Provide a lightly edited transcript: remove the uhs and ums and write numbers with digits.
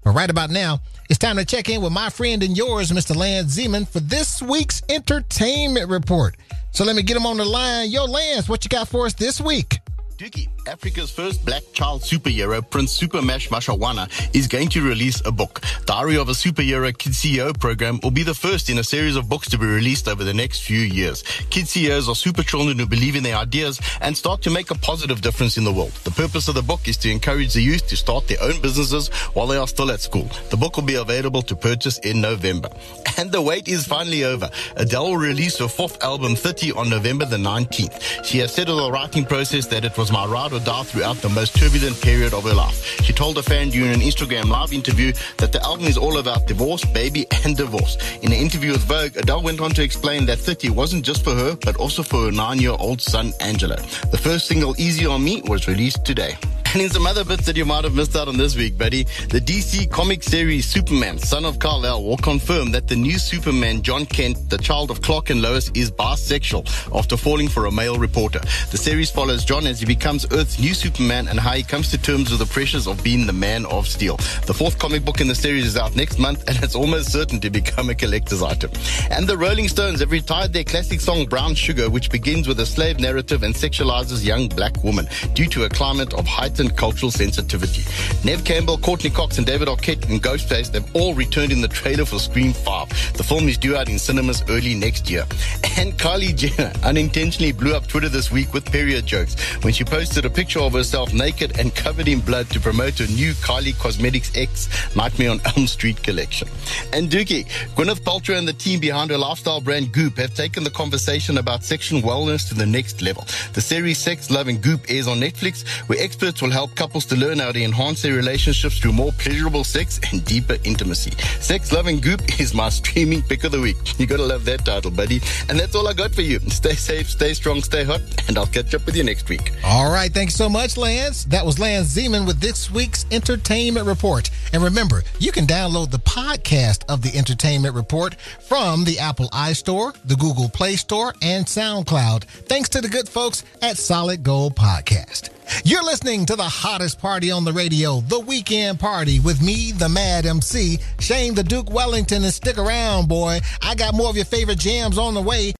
But right about now, it's time to check in with my friend and yours, Mr. Lance Zeman, for this week's entertainment report. So let me get him on the line. Yo, Lance, what you got for us this week? Dookie, Africa's first black child superhero, Prince Super Mash Mashawana, is going to release a book. Diary of a Superhero Kids CEO program will be the first in a series of books to be released over the next few years. Kids CEOs are super children who believe in their ideas and start to make a positive difference in the world. The purpose of the book is to encourage the youth to start their own businesses while they are still at school. The book will be available to purchase in November. And the wait is finally over. Adele will release her fourth album, 30, on November the 19th. She has said of the writing process that it was my ride or die throughout the most turbulent period of her life. She told a fan during an Instagram live interview that the album is all about divorce, baby, and divorce. In an interview with Vogue, Adele went on to explain that 30 wasn't just for her, but also for her 9-year-old son, Angelo. The first single, Easy on Me, was released today. And in some other bits that you might have missed out on this week, buddy, the DC comic series Superman, Son of Kal-El, will confirm that the new Superman, John Kent, the child of Clark and Lois, is bisexual after falling for a male reporter. The series follows John as he becomes Earth's new Superman and how he comes to terms with the pressures of being the Man of Steel. The fourth comic book in the series is out next month, and it's almost certain to become a collector's item. And the Rolling Stones have retired their classic song Brown Sugar, which begins with a slave narrative and sexualizes young black women due to a climate of heightened cultural sensitivity. Neve Campbell, Courtney Cox, and David Arquette and Ghostface have all returned in the trailer for Scream 5. The film is due out in cinemas early next year. And Kylie Jenner unintentionally blew up Twitter this week with period jokes when she posted a picture of herself naked and covered in blood to promote her new Kylie Cosmetics X Nightmare on Elm Street collection. And Dookie, Gwyneth Paltrow and the team behind her lifestyle brand Goop have taken the conversation about sexual wellness to the next level. The series Sex, Love and Goop airs on Netflix, where experts will help couples to learn how to enhance their relationships through more pleasurable sex and deeper intimacy. Sex, Love and Goop is my streaming pick of the week. You gotta love that title, buddy. And that's all I got for you. Stay safe, stay strong, stay hot, and I'll catch up with you next week. All right, thanks so much, Lance. That was Lance Zeman with this week's Entertainment Report. And remember, you can download the podcast of the Entertainment Report from the Apple iStore, the Google Play Store, and SoundCloud, thanks to the good folks at Solid Gold Podcast. You're listening to the hottest party on the radio, The Weekend Party, with me, the Mad MC, Shane the Duke Wellington, and stick around, boy. I got more of your favorite jams on the way.